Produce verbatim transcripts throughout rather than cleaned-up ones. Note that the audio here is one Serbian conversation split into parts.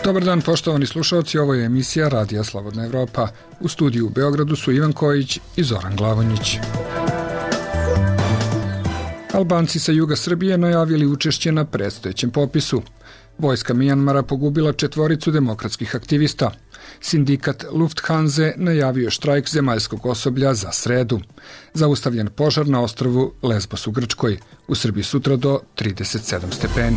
Dobar dan, poštovani slušalci, ovo je emisija Radija Slobodna Evropa. U studiju u Beogradu su Ivan Kojić i Zoran Glavonjić. Albanci sa juga Srbije najavili učešće na predstojećem popisu. Vojska Mijanmara pogubila četvoricu demokratskih aktivista. Sindikat Lufthansa najavio štrajk zemaljskog osoblja za sredu. Zaustavljen požar na ostrvu Lesbos u Grčkoj. U Srbiji sutra do trideset sedam stepeni.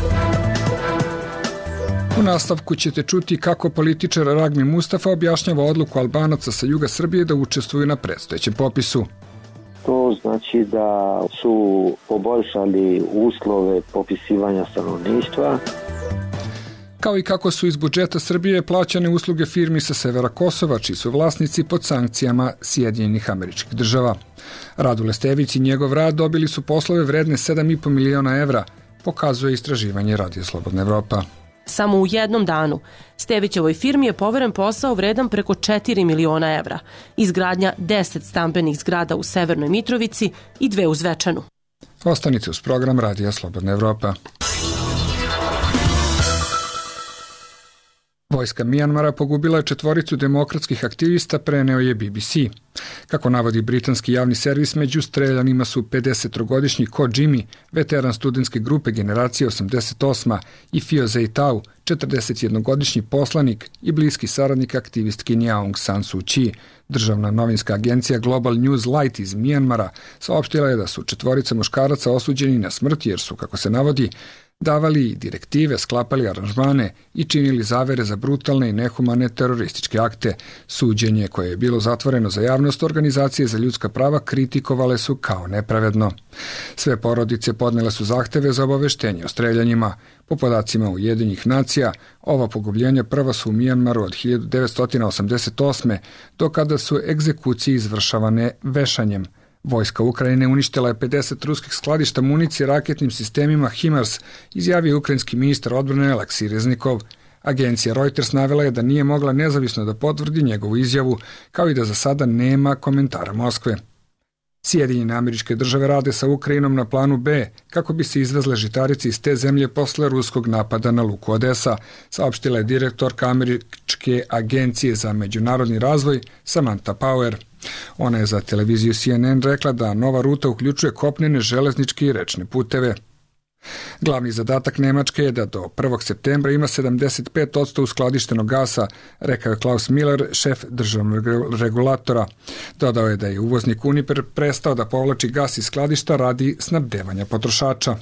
U nastavku ćete čuti kako političar Ragmi Mustafa objašnjava odluku Albanaca sa juga Srbije da učestvuju na predstojećem popisu. To znači da su poboljšali uslove popisivanja stanovništva. Kao i kako su iz budžeta Srbije plaćane usluge firmi sa severa Kosova, čiji su vlasnici pod sankcijama Sjedinjenih Američkih Država. Radule Stević i njegov rad dobili su poslove vredne sedam i po miliona evra, pokazuje istraživanje Radija Slobodna Evropa. Samo u jednom danu Stevićevoj firmi je poveren posao vredan preko četiri miliona evra, izgradnja deset stambenih zgrada u Severnoj Mitrovici i dve u Zvečanu. Ostanite uz program Radija Slobodna Evropa. Vojska Mijanmara pogubila je četvoricu demokratskih aktivista, preneo je B B C. Kako navodi britanski javni servis, među streljanima su pedesettrogodišnji Ko Jimmy, veteran studentske grupe generacije osamdeset osma, i Phyo Zaitau, četrdesetjednogodišnji poslanik i bliski saradnik aktivistkinje Aung San Suu Kyi. Državna novinska agencija Global News Light iz Mijanmara saopštila je da su četvorica muškaraca osuđeni na smrt jer su, kako se navodi, davali direktive, sklapali aranžmane i činili zavere za brutalne i nehumane terorističke akte. Suđenje, koje je bilo zatvoreno za javnost, organizacije za ljudska prava kritikovale su kao nepravedno. Sve porodice podnele su zahteve za obaveštenje o streljanjima. Po podacima Ujedinjenih nacija, ova pogubljenja prva su u Mijanmaru od hiljadu devetsto osamdeset osme, do kada su egzekucije izvršavane vešanjem. Vojska Ukrajine uništila je pedeset ruskih skladišta municije raketnim sistemima HIMARS, izjavio ukrajinski ministar odbrane Aleksij Reznikov. Agencija Reuters navela je da nije mogla nezavisno da potvrdi njegovu izjavu, kao i da za sada nema komentara Moskve. Sjedinjene Američke Države rade sa Ukrajinom na planu B kako bi se izvezle žitarice iz te zemlje posle ruskog napada na luku Odesa, saopštila je direktorka Američke agencije za međunarodni razvoj Samantha Power. Ona je za televiziju C N N rekla da nova ruta uključuje kopnene, železničke i rečne puteve. Glavni zadatak Nemačke je da do prvog septembra ima sedamdeset pet posto uskladištenog gasa, rekao je Klaus Miller, šef državnog regulatora. Dodao je da je uvoznik Uniper prestao da povlači gas iz skladišta radi snabdevanja potrošača.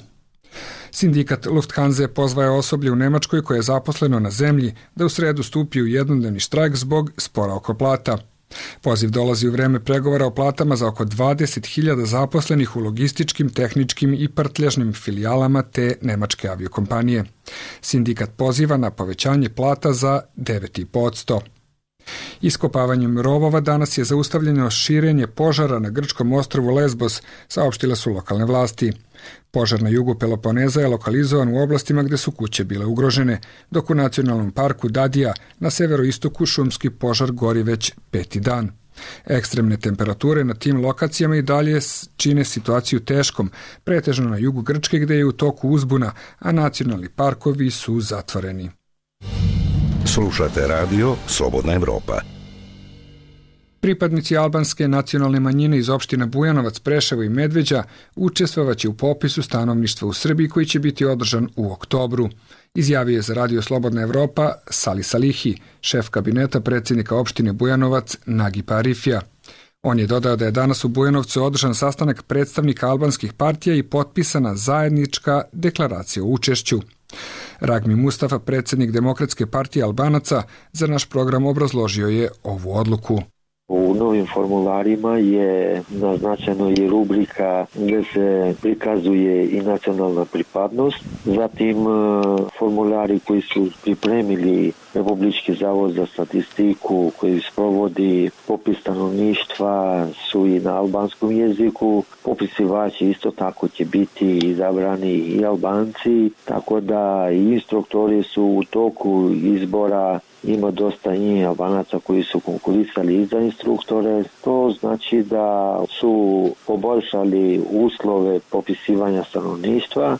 Sindikat Lufthansa pozvao je osoblje u Nemačkoj koje je zaposleno na zemlji da u sredu stupi u jednodnevni štrajk zbog spora oko plata. Poziv dolazi u vreme pregovora o platama za oko dvadeset hiljada zaposlenih u logističkim, tehničkim i prtljažnim filijalama te nemačke aviokompanije. Sindikat poziva na povećanje plata za devet i po posto. Iskopavanjem rovova danas je zaustavljeno širenje požara na grčkom ostrvu Lesbos, saopštile su lokalne vlasti. Požar na jugu Peloponeza je lokalizovan u oblastima gde su kuće bile ugrožene, dok u nacionalnom parku Dadija na severoistoku šumski požar gori već peti dan. Ekstremne temperature na tim lokacijama i dalje čine situaciju teškom, pretežno na jugu Grčke gde je u toku uzbuna, a nacionalni parkovi su zatvoreni. Slušate radio Slobodna Evropa. Pripadnici albanske nacionalne manjine iz opština Bujanovac, Preševo i Medveđa učestvovaće u popisu stanovništva u Srbiji koji će biti održan u oktobru. Izjavio je za radio Slobodna Evropa Sali Salihi, šef kabineta predsjednika opštine Bujanovac Nagipa Arifija. On je dodao da je danas u Bujanovcu održan sastanak predstavnika albanskih partija i potpisana zajednička deklaracija o učešću. Ragmi Mustafa, predsjednik Demokratske partije Albanaca, za naš program obrazložio je ovu odluku. U novim formularima je naznačeno i rubrika gdje se prikazuje i nacionalna pripadnost. Zatim formulari koji su pripremili Republički zavod za statistiku koji sprovodi popis stanovništva su i na albanskom jeziku. Popisivači isto tako će biti izabrani i Albanci, tako da i instruktori su u toku izbora. Ima dosta i Albanaca koji su konkurisali za instruktore. To znači da su poboljšali uslove popisivanja stanovništva.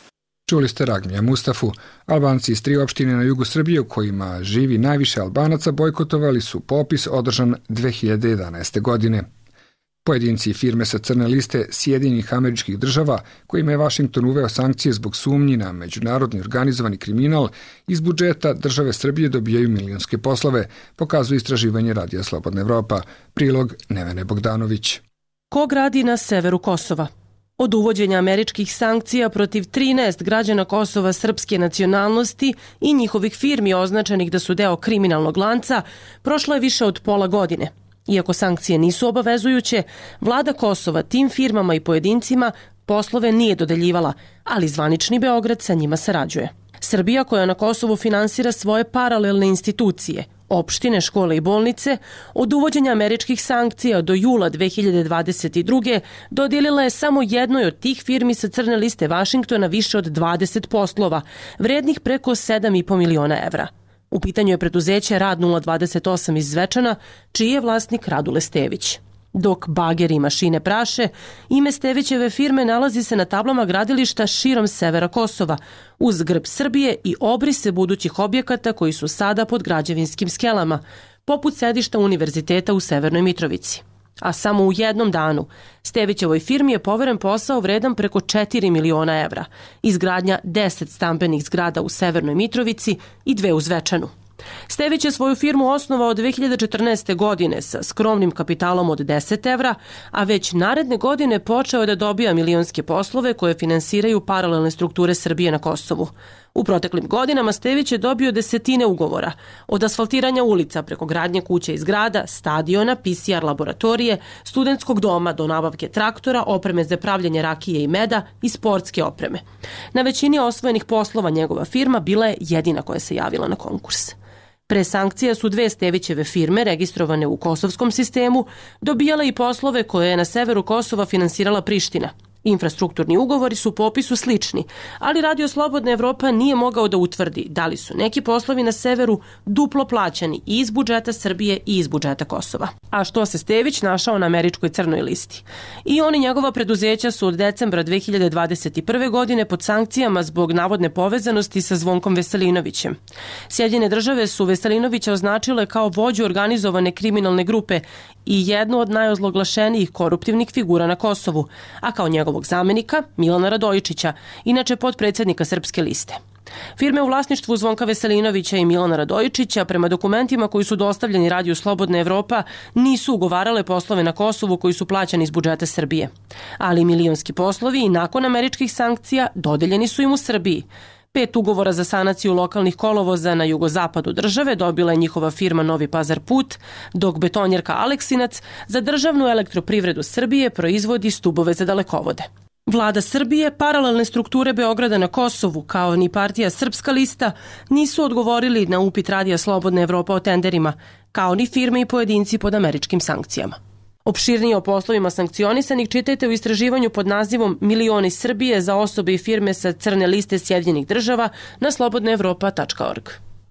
Čuli ste Ragmija Mustafu. Albanci iz tri opštine na jugu Srbije u kojima živi najviše Albanaca bojkotovali su popis održan dve hiljade jedanaeste. godine. Pojedinci i firme sa crne liste Sjedinjenih Američkih Država, kojima je Vašington uveo sankcije zbog sumnji na međunarodni organizovani kriminal, iz budžeta države Srbije dobijaju milionske poslove, pokazuje istraživanje Radija Slobodna Evropa. Prilog Nevene Bogdanović. Ko gradi na severu Kosova? Od uvođenja američkih sankcija protiv trinaest građana Kosova srpske nacionalnosti i njihovih firmi označenih da su deo kriminalnog lanca, prošlo je više od pola godine. Iako sankcije nisu obavezujuće, vlada Kosova tim firmama i pojedincima poslove nije dodeljivala, ali zvanični Beograd sa njima sarađuje. Srbija, koja na Kosovu finansira svoje paralelne institucije, opštine, škole i bolnice, od uvođenja američkih sankcija do jula dve hiljade dvadeset druge. dodijelila je samo jednoj od tih firmi sa crne liste Vašingtona više od dvadeset poslova, vrednih preko sedam i po miliona evra. U pitanju je preduzeće Rad nula dvadeset osam iz Zvečana, čiji je vlasnik Radule Stević. Dok bageri i mašine praše, ime Stevićeve firme nalazi se na tablama gradilišta širom severa Kosova, uz grb Srbije i obrise budućih objekata koji su sada pod građevinskim skelama, poput sedišta Univerziteta u Severnoj Mitrovici. A samo u jednom danu Stevićevoj firmi je poveren posao vredan preko četiri miliona evra, izgradnja deset stambenih zgrada u Severnoj Mitrovici i dve u Zvečanu. Stević je svoju firmu osnovao dve hiljade četrnaeste. godine sa skromnim kapitalom od deset evra, a već naredne godine počeo da dobija milionske poslove koje finansiraju paralelne strukture Srbije na Kosovu. U proteklim godinama Stević je dobio desetine ugovora, od asfaltiranja ulica preko gradnje kuće i zgrada, stadiona, P C R laboratorije, studentskog doma do nabavke traktora, opreme za pravljenje rakije i meda i sportske opreme. Na većini osvojenih poslova njegova firma bila je jedina koja se javila na konkurs. Pre sankcija su dve Stevićeve firme, registrovane u kosovskom sistemu, dobijale i poslove koje je na severu Kosova finansirala Priština. Infrastrukturni ugovori su po opisu slični, ali Radio Slobodna Evropa nije mogao da utvrdi da li su neki poslovi na severu duplo plaćani i iz budžeta Srbije i iz budžeta Kosova. A što se Stević našao na američkoj crnoj listi? I on i njegova preduzeća su od decembra dve hiljade dvadeset prve. godine pod sankcijama zbog navodne povezanosti sa Zvonkom Veselinovićem. Sjedinjene države su Veselinovića označile kao vođu organizovane kriminalne grupe i jednu od najozloglašenijih koruptivnih figura na Kosovu, a kao njegovog zamenika Milana Radojičića, inače potpredsjednika Srpske liste. Firme u vlasništvu Zvonka Veselinovića i Milana Radojičića, prema dokumentima koji su dostavljeni Radiju Slobodna Evropa, nisu ugovarale poslove na Kosovu koji su plaćani iz budžeta Srbije. Ali milionski poslovi i nakon američkih sankcija dodeljeni su im u Srbiji. Pet ugovora za sanaciju lokalnih kolovoza na jugozapadu države dobila je njihova firma Novi Pazar Put, dok betonjerka Aleksinac za državnu elektroprivredu Srbije proizvodi stubove za dalekovode. Vlada Srbije, paralelne strukture Beograda na Kosovu, kao ni partija Srpska lista, nisu odgovorili na upit Radija Slobodna Evropa o tenderima, kao ni firme i pojedinci pod američkim sankcijama. Opširnije o poslovima sankcionisanih čitajte u istraživanju pod nazivom Milioni Srbije za osobe i firme sa crne liste Sjedinjenih država na slobodna evropa tačka org.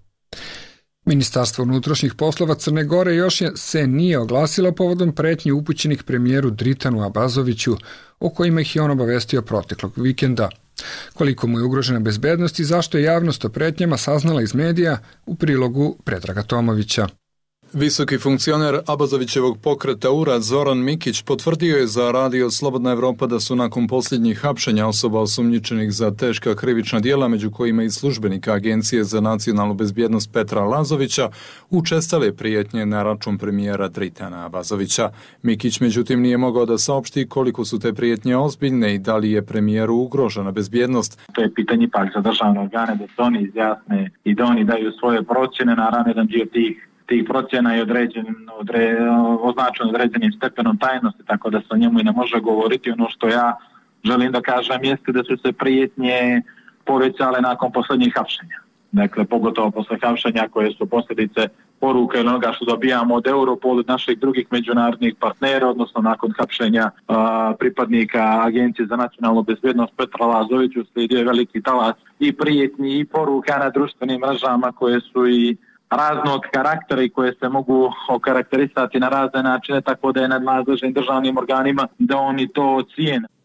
Ministarstvo unutrašnjih poslova Crne Gore još je se nije oglasilo povodom pretnji upućenih premijeru Dritanu Abazoviću, o kojima ih je on obavestio proteklog vikenda. Koliko mu je ugrožena bezbednost i zašto je javnost o pretnjama saznala iz medija, u prilogu Predraga Tomovića. Visoki funkcioner Abazovićevog pokreta U R A Zoran Mikić potvrdio je za Radio Slobodna Evropa da su nakon posljednjih hapšenja osoba osumnjičenih za teška krivična djela, među kojima i službenika Agencije za nacionalnu bezbjednost Petra Lazovića, učestale prijetnje na račun premijera Dritana Abazovića. Mikić međutim nije mogao da saopšti koliko su te prijetnje ozbiljne i da li je premijeru ugrožena bezbjednost. To je pitanje pak za državne organe da se oni izjasne i da oni daju svoje procjene, naravno jedan dio tih tih procjena je određen, odre, označen određenim stepenom tajnosti, tako da se o njemu i ne može govoriti. Ono što ja želim da kažem jeste da su se prijetnje povećale nakon posljednjih hapšenja. Dakle, pogotovo posle hapšenja koje su posljedice poruke ili onoga što dobijamo od Europol od naših drugih međunarodnih partnera, odnosno nakon hapšenja a, pripadnika Agencije za nacionalnu bezbjednost Petra Lazoviću slijedio je veliki talas i prijetnji i poruka na društvenim mrežama koje su i raznog karaktera i koje se mogu okarakterisati na razne načine, tako da je nadležnim državnim organima da oni to cijene.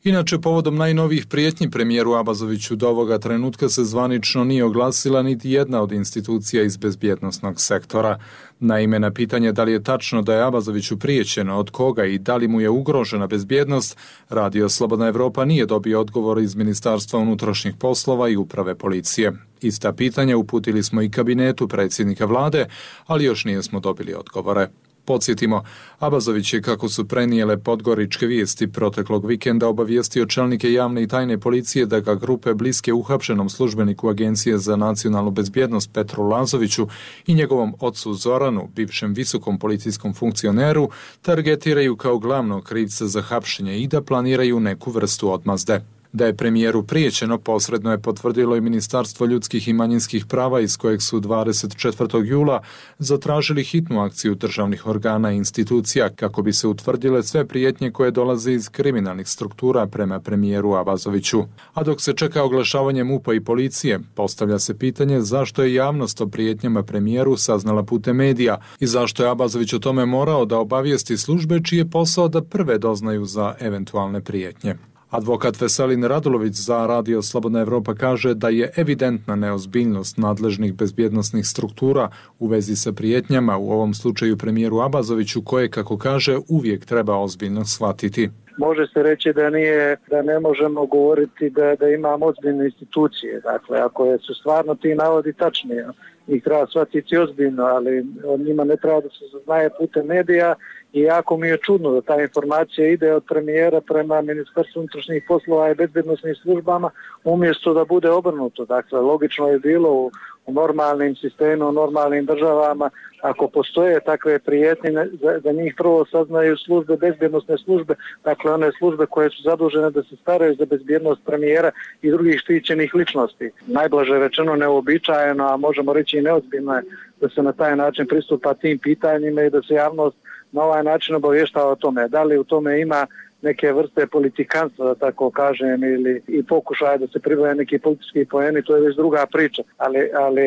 Inače, povodom najnovijih prijetnji premijeru Abazoviću do ovoga trenutka se zvanično nije oglasila niti jedna od institucija iz bezbjednosnog sektora. Naime, na pitanje da li je tačno da je Abazoviću prijećeno, od koga i da li mu je ugrožena bezbjednost, Radio Slobodna Evropa nije dobio odgovor iz Ministarstva unutrašnjih poslova i uprave policije. Ista pitanja uputili smo i kabinetu predsjednika vlade, ali još nijesmo dobili odgovore. Podsjetimo, Abazović je, kako su prenijele podgoričke vijesti proteklog vikenda, obavijestio čelnike javne i tajne policije da ga grupe bliske uhapšenom službeniku Agencije za nacionalnu bezbjednost Petru Lazoviću i njegovom ocu Zoranu, bivšem visokom policijskom funkcioneru, targetiraju kao glavnog krivca za hapšenje i da planiraju neku vrstu odmazde. Da je premijeru prijećeno posredno je potvrdilo i Ministarstvo ljudskih i manjinskih prava, iz kojeg su dvadeset četvrtog jula zatražili hitnu akciju državnih organa i institucija kako bi se utvrdile sve prijetnje koje dolaze iz kriminalnih struktura prema premijeru Abazoviću. A dok se čeka oglašavanje MUP-a i policije, postavlja se pitanje zašto je javnost o prijetnjama premijeru saznala putem medija i zašto je Abazović o tome morao da obavijesti službe čiji je posao da prve doznaju za eventualne prijetnje. Advokat Veselin Radulović za Radio Slobodna Evropa kaže da je evidentna neozbiljnost nadležnih bezbjednosnih struktura u vezi sa prijetnjama, u ovom slučaju premijeru Abazoviću, koje, kako kaže, uvijek treba ozbiljno shvatiti. Može se reći da nije, da ne možemo govoriti da, da imamo ozbiljne institucije. Dakle, ako su stvarno ti navodi tačni, njih treba shvatiti ozbiljno, ali o njima ne treba da se znaje putem medija. I jako mi je čudno da ta informacija ide od premijera prema Ministarstvu unutrašnjih poslova i bezbjednosnim službama umjesto da bude obrnuto. Dakle, logično je bilo u, u normalnim sistemima, u normalnim državama, ako postoje takve prijetnje, za, za njih prvo saznaju službe, bezbjednosne službe, dakle one službe koje su zadužene da se staraju za bezbjednost premijera i drugih štićenih ličnosti. Najblaže rečeno neuobičajeno, a možemo reći i neozbiljno je da se na taj način pristupa tim pitanjima i da se javnost na ovaj način obavještava o tome. Da li u tome ima neke vrste politikanstva, da tako kažem, ili i pokušaja da se priboje neki politički poeni, to je već druga priča. Ali, ali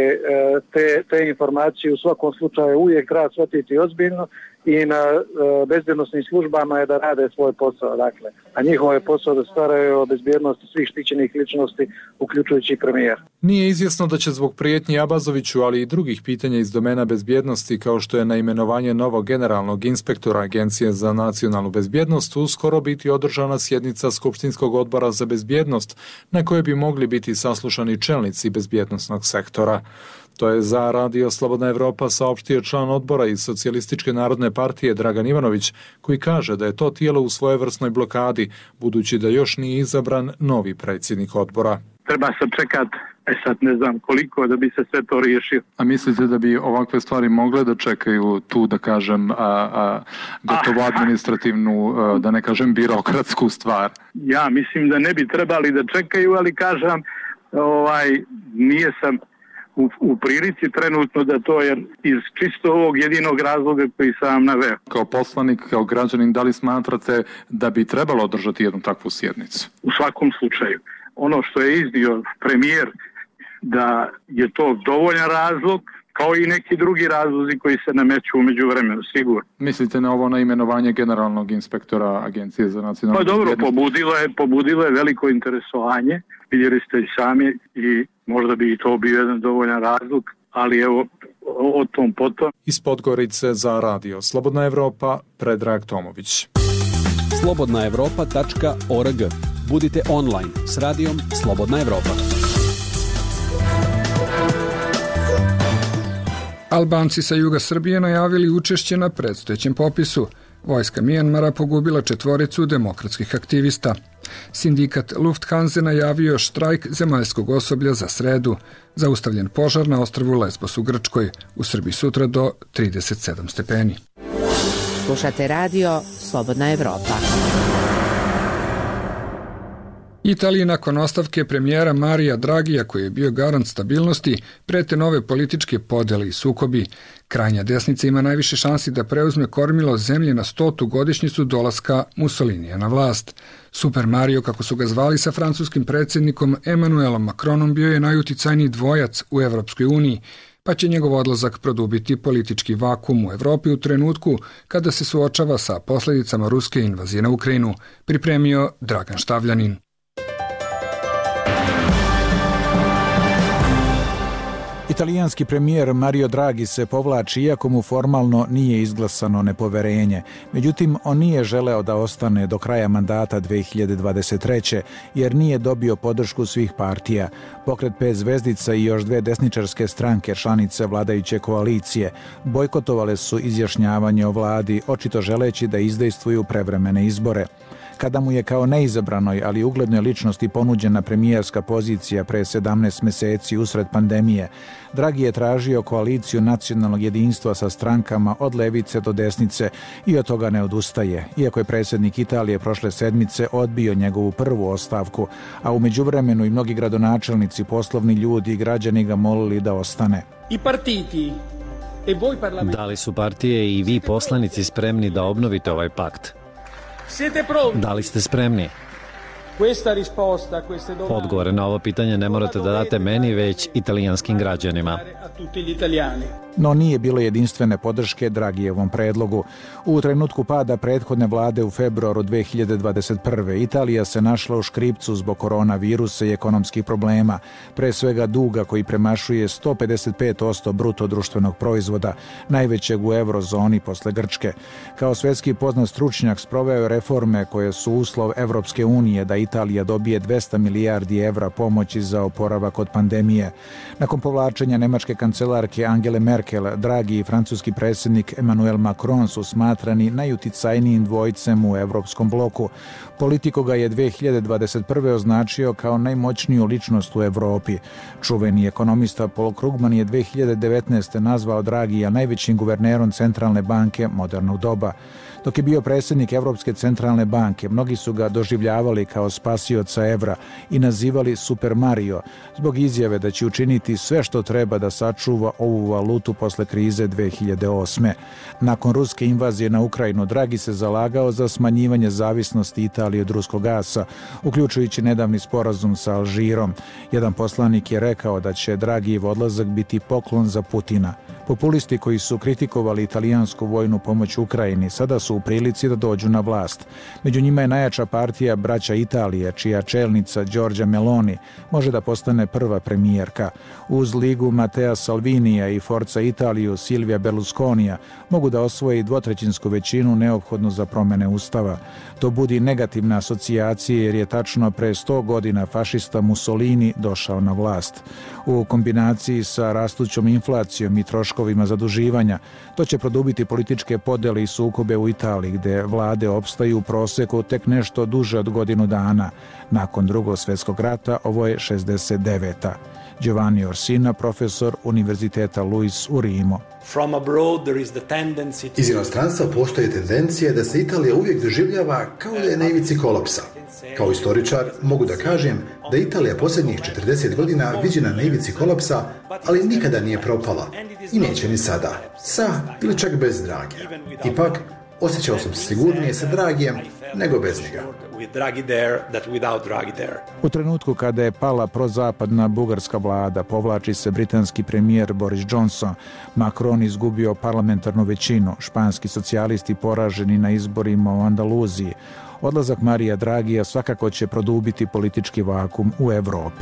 te, te informacije u svakom slučaju uvijek treba shvatiti ozbiljno i na e, bezbjednosnim službama je da rade svoj posao. Dakle, a njihovo je posao da staraju o bezbjednosti svih štićenih ličnosti, uključujući i premijer. Nije izvjesno da će zbog prijetnji Abazoviću, ali i drugih pitanja iz domena bezbjednosti, kao što je naimenovanje novog generalnog inspektora Agencije za nacionalnu bezbjednost, uskoro biti održana sjednica Skupštinskog odbora za bezbjednost, na kojoj bi mogli biti saslušani čelnici bezbjednosnog sektora. To je za Radio Slobodna Evropa saopštio član odbora iz Socijalističke narodne partije Dragan Ivanović, koji kaže da je to tijelo u svojevrsnoj blokadi, budući da još nije izabran novi predsjednik odbora. Treba se čekati, e sad ne znam koliko, da bi se sve to riješio. A mislite da bi ovakve stvari mogle da čekaju tu, da kažem, a, a, gotovo administrativnu, a, da ne kažem birokratsku stvar? Ja mislim da ne bi trebali da čekaju, ali kažem, ovaj, nije sam U, u prilici trenutno da to je iz čisto ovog jedinog razloga koji sam vam naveo. Kao poslanik, kao građanin, da li smatrate da bi trebalo održati jednu takvu sjednicu? U svakom slučaju. Ono što je iznio premijer, da je to dovoljan razlog, kao i neki drugi razlozi koji se nameću umeđu vremenu, sigurno. Mislite na ovo naimenovanje generalnog inspektora Agencije za nacionalnu bezbjednost? Pa dobro, bezbjednost? pobudilo je, pobudilo je veliko interesovanje, vidjeli ste i sami i možda bi i to bio jedan dovoljan razlog, ali evo o tom potom. Iz Podgorice za Radio Slobodna Evropa, Predrag Tomović. slobodna evropa tačka org. Budite online s radijom Slobodna Evropa. Albanci sa juga Srbije najavili učešće na predstojećem popisu. Vojska Mijanmara pogubila četvoricu demokratskih aktivista. Sindikat Lufthansa najavio štrajk zemaljskog osoblja za sredu. Zaustavljen požar na ostrvu Lesbos u Grčkoj. U Srbiji sutra do trideset sedam stepeni. Slušate radio Slobodna Evropa. Italiji nakon ostavke premijera Marija Dragija, koji je bio garant stabilnosti, prete nove političke podele i sukobi. Krajnja desnica ima najviše šansi da preuzme kormilo zemlje na stotu godišnjicu dolaska Mussolinija na vlast. Super Mario, kako su ga zvali, sa francuskim predsjednikom Emmanuelom Macronom bio je najuticajniji dvojac u Evropskoj uniji. pa će njegov odlazak produbiti politički vakum u Evropi u trenutku kada se suočava sa posljedicama ruske invazije na Ukrajinu, pripremio Dragan Štavljanin. Italijanski premijer Mario Draghi se povlači iako mu formalno nije izglasano nepoverenje. Međutim, on nije želeo da ostane do kraja mandata dve hiljade dvadeset treće jer nije dobio podršku svih partija. Pokret pet zvezdica i još dve desničarske stranke, članice vladajuće koalicije, bojkotovale su izjašnjavanje o vladi, očito želeći da izdejstvuju prevremene izbore. Kada mu je kao neizabranoj, ali uglednoj ličnosti ponuđena premijerska pozicija pre sedamnaest meseci usred pandemije, Draghi je tražio koaliciju nacionalnog jedinstva sa strankama od levice do desnice i od toga ne odustaje, iako je predsjednik Italije prošle sedmice odbio njegovu prvu ostavku, a u međuvremenu i mnogi gradonačelnici, poslovni ljudi i građani ga molili da ostane. I partiti Da li su partije i vi poslanici spremni da obnovite ovaj pakt? Da li ste spremni? Odgovore na ovo pitanje ne morate da date meni, već italijanskim građanima. No nije bilo jedinstvene podrške Draghijevom predlogu. U trenutku pada prethodne vlade u februaru dve hiljade dvadeset prve. Italija se našla u škripcu zbog koronavirusa i ekonomskih problema, pre svega duga koji premašuje sto pedeset pet posto bruto društvenog proizvoda, najvećeg u eurozoni posle Grčke. Kao svetski poznat stručnjak sproveo reforme koje su uslov Evropske unije da Italija dobije dvesta milijardi evra pomoći za oporavak od pandemije. Nakon povlačenja nemačke kancelarke Angele Merkel, Draghi i francuski predsjednik Emmanuel Macron su smatrani najuticajnijim dvojcem u evropskom bloku. Politiko ga je dve hiljade dvadeset prve označio kao najmoćniju ličnost u Evropi. Čuveni ekonomista Paul Krugman je dve hiljade devetnaeste nazvao Draghija najvećim guvernerom centralne banke modernog doba. Dok je bio predsjednik Evropske centralne banke, mnogi su ga doživljavali kao spasioca evra i nazivali Super Mario, zbog izjave da će učiniti sve što treba da sačuva ovu valutu posle krize dve hiljade osme. Nakon ruske invazije na Ukrajinu, Draghi se zalagao za smanjivanje zavisnosti Italije od ruskog gasa, uključujući nedavni sporazum sa Alžirom. Jedan poslanik je rekao da će Draghijev odlazak biti poklon za Putina. Populisti koji su kritikovali italijansku vojnu pomoć Ukrajini sada su u prilici da dođu na vlast. Među njima je najjača partija Braća Italije, čija čelnica Giorgia Meloni može da postane prva premijerka. Uz ligu Matteo Salvinija i Forza Italiju Silvia Berlusconija mogu da osvoje dvotrećinsku većinu neophodnu za promene ustava. To budi negativne asocijacije jer je tačno pre sto godina fašista Mussolini došao na vlast. U kombinaciji sa rastućom inflacijom i troškovima zaduživanja, to će produbiti političke podele i sukobe u Italiji, gde vlade opstaju u proseku tek nešto duže od godinu dana. Nakon Drugog svjetskog rata ovo je šezdeset deveta. Giovanni Orsina, profesor Univerziteta Luis u Rimu. Iz inostranstva postoje tendencije da se Italija uvijek doživljava kao da je na ivici kolapsa. Kao istoričar mogu da kažem da Italija posljednjih četrdeset godina viđena na ivici kolapsa, ali nikada nije propala i neće ni sada, sa ili čak bez Draghija. Ipak, osjećao sam se sigurnije sa Draghijem nego bez njega. U trenutku kada je pala prozapadna bugarska vlada, povlači se britanski premijer Boris Johnson, Macron izgubio parlamentarnu većinu, španski socijalisti poraženi na izborima u Andaluziji. Odlazak Marija Draghija svakako će produbiti politički vakum u Evropi.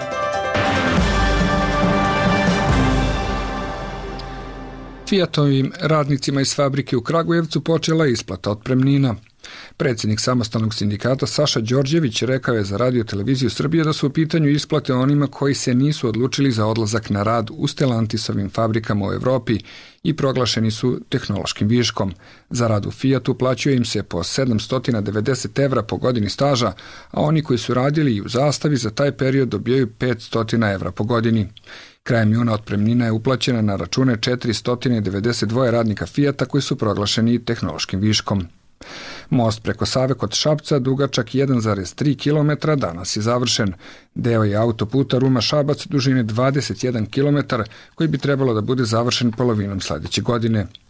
Fiatovim radnicima iz fabrike u Kragujevcu počela je isplata otpremnina. Predsjednik samostalnog sindikata Saša Đorđević rekao je za Radio televiziju Srbije da su u pitanju isplate onima koji se nisu odlučili za odlazak na rad u Stellantisovim fabrikama u Evropi i proglašeni su tehnološkim viškom. Za rad u Fiatu plaćuje im se po sedamsto devedeset evra po godini staža, a oni koji su radili i u Zastavi za taj period dobijaju petsto evra po godini. Krajem juna otpremnina je uplaćena na račune četiristo devedeset dva radnika Fijata koji su proglašeni tehnološkim viškom. Most preko Save kod Šapca, dugačak jedan zarez tri kilometra, danas je završen. Deo je autoputa Ruma-Šabac dužine dvadeset jedan kilometar koji bi trebalo da bude završen polovinom sljedeće godine.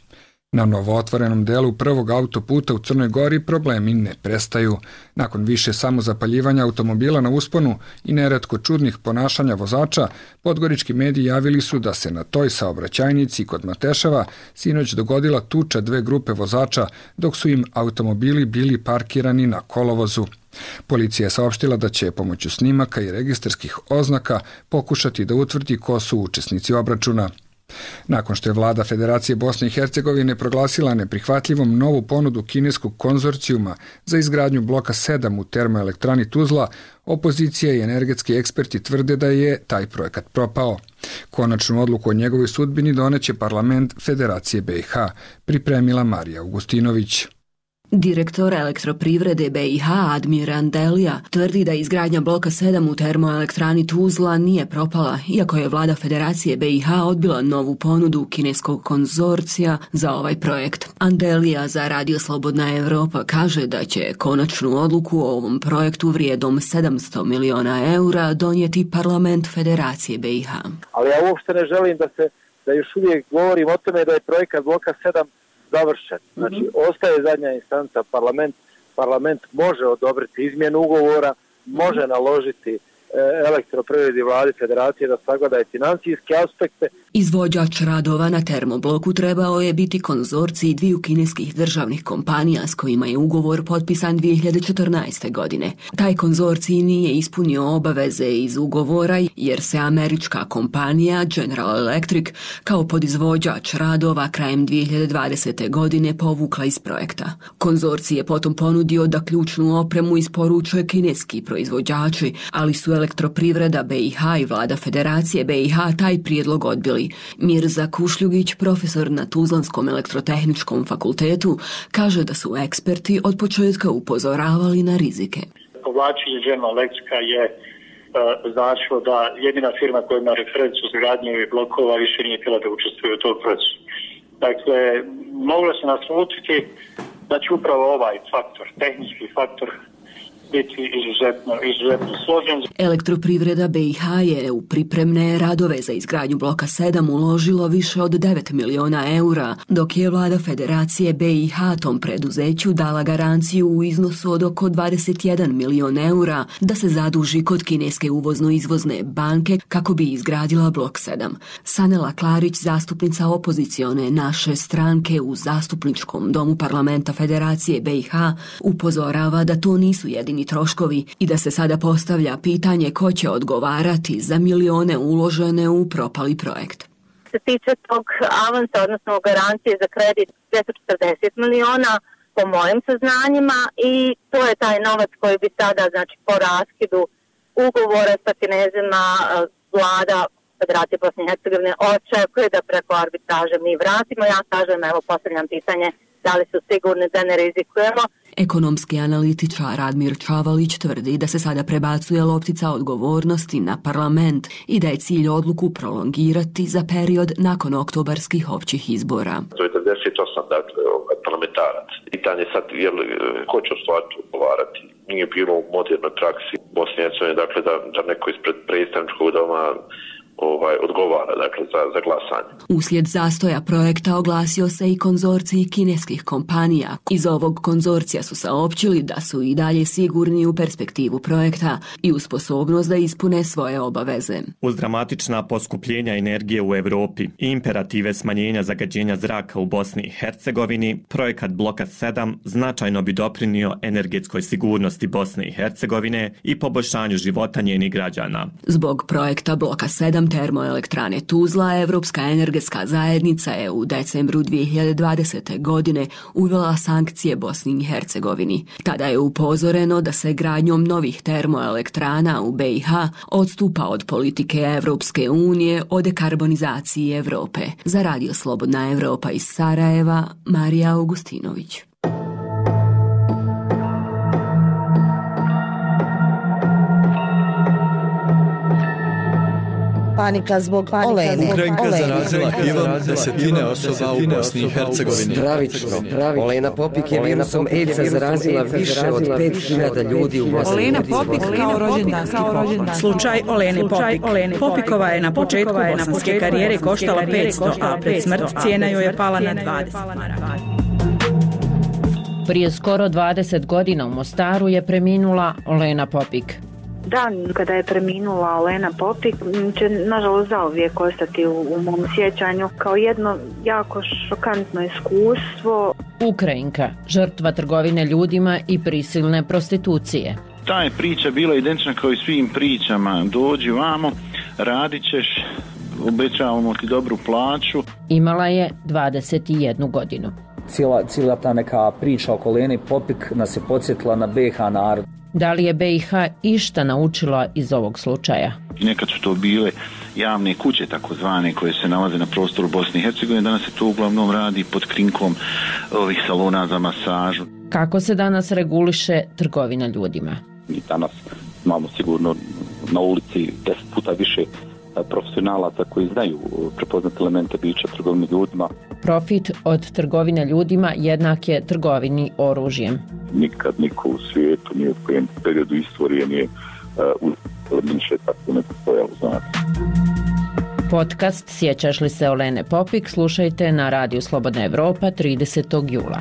Na novootvorenom delu prvog autoputa u Crnoj Gori problemi ne prestaju. Nakon više samozapaljivanja automobila na usponu i neretko čudnih ponašanja vozača, podgorički mediji javili su da se na toj saobraćajnici kod Mateševa sinoć dogodila tuča dve grupe vozača dok su im automobili bili parkirani na kolovozu. Policija je saopštila da će pomoću snimaka i registarskih oznaka pokušati da utvrdi ko su učesnici obračuna. Nakon što je vlada Federacije Bosne i Hercegovine proglasila neprihvatljivom novu ponudu kineskog konzorcijuma za izgradnju bloka sedam u termoelektrani Tuzla, opozicija i energetski eksperti tvrde da je taj projekat propao. Konačnu odluku o njegovoj sudbini doneće parlament Federacije B i H, pripremila Marija Augustinović. Direktor elektroprivrede B i H Admir Andelija tvrdi da izgradnja bloka sedam u termoelektrani Tuzla nije propala, iako je vlada Federacije B i H odbila novu ponudu kineskog konzorcija za ovaj projekt. Andelija za Radio Slobodna Evropa kaže da će konačnu odluku o ovom projektu vrijedom sedamsto miliona eura donijeti parlament Federacije B i H. Ali ja uopšte ne želim da se da još uvijek govorim o tome da je projekat bloka sedam završen. Znači, mm-hmm. ostaje zadnja instanca, parlament. Parlament može odobriti izmjenu ugovora, može naložiti elektroprivredi vladi Federacije da sagledaju financijske aspekte. Izvođač radova na termobloku trebao je biti konzorcij dviju kineskih državnih kompanija s kojima je ugovor potpisan dvije hiljade četrnaeste. godine. Taj konzorcij nije ispunio obaveze iz ugovora jer se američka kompanija General Electric kao podizvođač radova krajem dvije hiljade dvadesete. godine povukla iz projekta. Konzorcij je potom ponudio da ključnu opremu isporučuje kineski proizvođači, ali su elektroprivreda B i H i vlada Federacije B i H taj prijedlog odbili. Mirza Kušljugić, profesor na Tuzlanskom elektrotehničkom fakultetu, kaže da su eksperti od početka upozoravali na rizike. Povlačenje General Electrica je uh, značilo da jedina firma koja ima referencu za gradnje blokova više nije htjela da učestvuje u tom procesu. Dakle, moglo se naslutiti da će upravo ovaj faktor, tehnički faktor, biti izuzetno, izuzetno složen. Elektroprivreda B i H je u pripremne radove za izgradnju bloka sedam uložilo više od devet miliona eura, dok je vlada Federacije B i H tom preduzeću dala garanciju u iznosu od oko dvadeset jedan milion eura da se zaduži kod kineske uvozno-izvozne banke kako bi izgradila blok sedam. Sanela Klarić, zastupnica opozicione Naše stranke u zastupničkom domu parlamenta Federacije B i H, upozorava da to nisu jedini troškovi i da se sada postavlja pitanje ko će odgovarati za milione uložene u propali projekt. Se tiče tog avansa, odnosno garancije za kredit dvjesto četrdeset miliona po mojim saznanjima i to je taj novac koji bi sada, znači po raskidu ugovora sa Kinezima, vlada Federacije Bosne i Hercegovine očekuje da preko arbitraže mi vratimo. Ja kažem, evo postavljam pitanje, da li su sigurni da ne rizikujemo. Ekonomski analitičar Admir Čavalić tvrdi da se sada prebacuje loptica odgovornosti na parlament i da je cilj odluku prolongirati za period nakon oktobarskih općih izbora. To je devedeset osam dakle, parlamentarac. Pitanje sad je li, ko će u stvari odgovarati. Nije bilo u modernoj praksi Bosne i Hercegovine, dakle da, da neko ispred predstavničkog doma ovaj, odgovara dakle, za, za glasanje. Uslijed zastoja projekta oglasio se i konzorcij kineskih kompanija. Iz ovog konzorcija su saopćili da su i dalje sigurni u perspektivu projekta i u sposobnost da ispune svoje obaveze. Uz dramatična poskupljenja energije u Evropi i imperative smanjenja zagađenja zraka u Bosni i Hercegovini, projekat bloka sedam značajno bi doprinio energetskoj sigurnosti Bosne i Hercegovine i poboljšanju života njenih građana. Zbog projekta bloka sedam termoelektrane Tuzla, Evropska energetska zajednica je u decembru dvije hiljade dvadesete. godine uvela sankcije Bosni i Hercegovini. Tada je upozoreno da se gradnjom novih termoelektrana u B i H odstupa od politike Evropske unije o dekarbonizaciji Evrope. Za Radio Slobodna Evropa iz Sarajeva, Marija Augustinović. Panika zbog Olene. Ukrajinka zarazila hivom desetine osoba u Bosni i Hercegovini. Stravično. Olena Popik je virusom AIDS-a zarazila više od pet hiljada ljudi u Bosni. Olena Popik kao rođendanski poklon. Slučaj Olene Popik. Popikova je na početku bosanske karijere koštala petsto, a pred smrt cijena joj je pala na dvadeset maraka. Prije skoro dvadeset godina u Mostaru je preminula Olena Popik. Dan kada je preminula Olena Popik će nažalost zauvijek ostati u, u mom sjećanju kao jedno jako šokantno iskustvo. Ukrajinka, žrtva trgovine ljudima i prisilne prostitucije. Ta je priča bila identična kao i svim pričama. Dođi vamo, radit ćeš, obećavamo ti dobru plaću. Imala je dvadeset jednu godinu. Cijela, cijela ta neka priča oko Olene Popik nas je podsjetila na B i H narod. Da li je B i H išta naučila iz ovog slučaja? Nekad su to bile javne kuće takozvane koje se nalaze na prostoru Bosne i Hercegovine. Danas se to uglavnom radi pod krinkom ovih salona za masažu. Kako se danas reguliše trgovina ljudima? Mi danas imamo sigurno na ulici deset puta više profesionalaca koji znaju prepoznati elemente bića trgovine ljudima. Profit od trgovine ljudima jednak je trgovini oružjem. Nikad niko u svijetu nije u kojem periodu istorije nije uh, više tako ne postojalo, znate. Podcast Sjećaš li se Olene Popik slušajte na Radiju Slobodna Evropa tridesetog jula.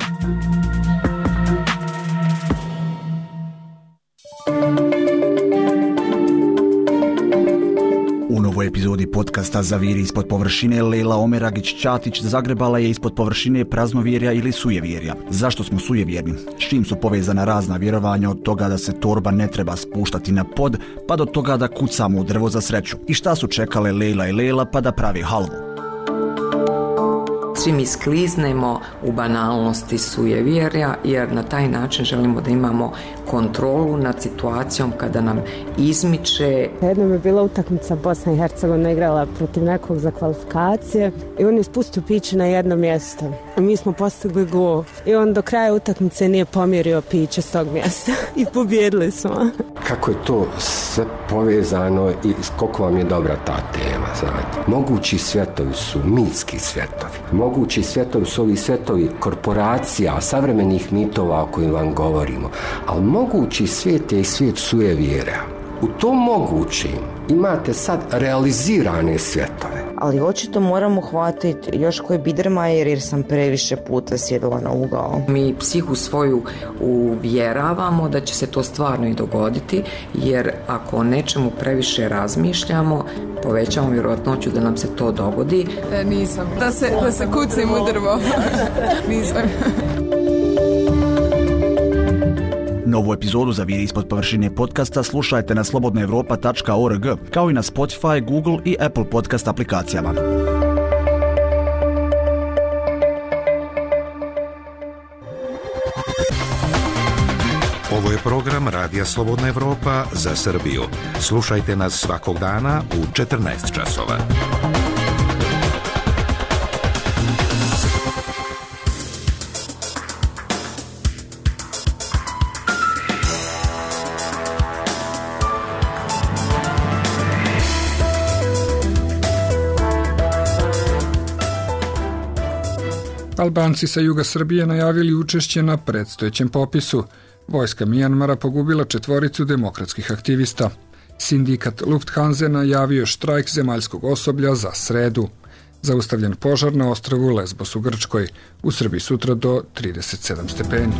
U novoj epizodi podcasta Zaviri ispod površine Lejla Omeragić-Ćatić zagrebala je ispod površine praznovjerja ili sujevjerja. Zašto smo sujevjerni? S čim su povezana razna vjerovanja od toga da se torba ne treba spuštati na pod, pa do toga da kucamo u drvo za sreću? I šta su čekale Lejla i Lejla pa da pravi halvu? Svi mi skliznemo u banalnosti sujevjerja jer na taj način želimo da imamo kontrolu nad situacijom kada nam izmiče. Jednom je bila utakmica Bosna i Hercegovina igrala protiv nekog za kvalifikacije i on je spustio piće na jedno mjesto. I mi smo postigli gol i on do kraja utakmice nije pomjerio piće s tog mjesta i pobjedili smo. Kako je to sve povezano i koliko vam je dobra ta tema, znate. Mogući svjetovi su mitski svjetovi. Mogući svjetovi su ovi svjetovi korporacija, savremenih mitova o kojim vam govorimo. Ali mogući svijet je i svijet sujevjera. U tom mogućim imate sad realizirane svjetove. Ali očito moramo hvatiti još koji Biedermeier jer sam previše puta sjedila na ugao. Mi psihu svoju uvjeravamo da će se to stvarno i dogoditi, jer ako o nečemu previše razmišljamo, povećamo vjerojatnoću da nam se to dogodi. E, nisam. Da se, da se kucim u drvo. Nisam. Novu epizodu Zaviri ispod površine podcasta slušajte na slobodna evropa tačka org, kao i na Spotify, Google i Apple podcast aplikacijama. Ovo je program Radija Slobodna Evropa za Srbiju. Slušajte nas svakog dana u četrnaest časova. Albanci sa juga Srbije najavili učešće na predstojećem popisu. Vojska Mijanmara pogubila četvoricu demokratskih aktivista. Sindikat Lufthansa najavio štrajk zemaljskog osoblja za sredu. Zaustavljen požar na ostrvu Lesbos u Grčkoj. U Srbiji sutra do trideset sedam stepeni.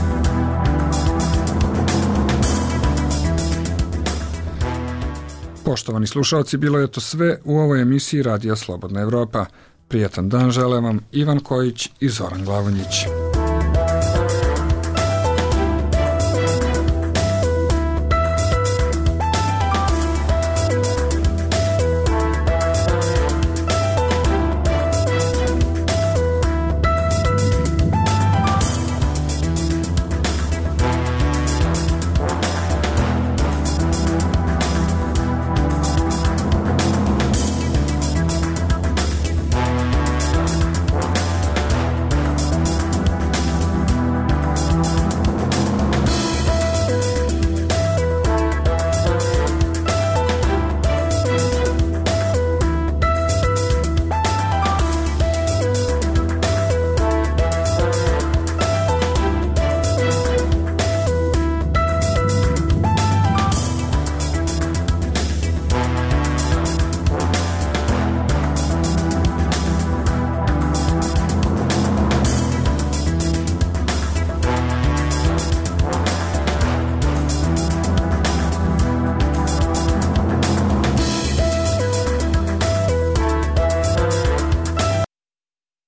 Poštovani slušalci, bilo je to sve u ovoj emisiji Radija Slobodna Evropa. Prijatan dan žele vam Ivan Kojić i Zoran Glavonjić.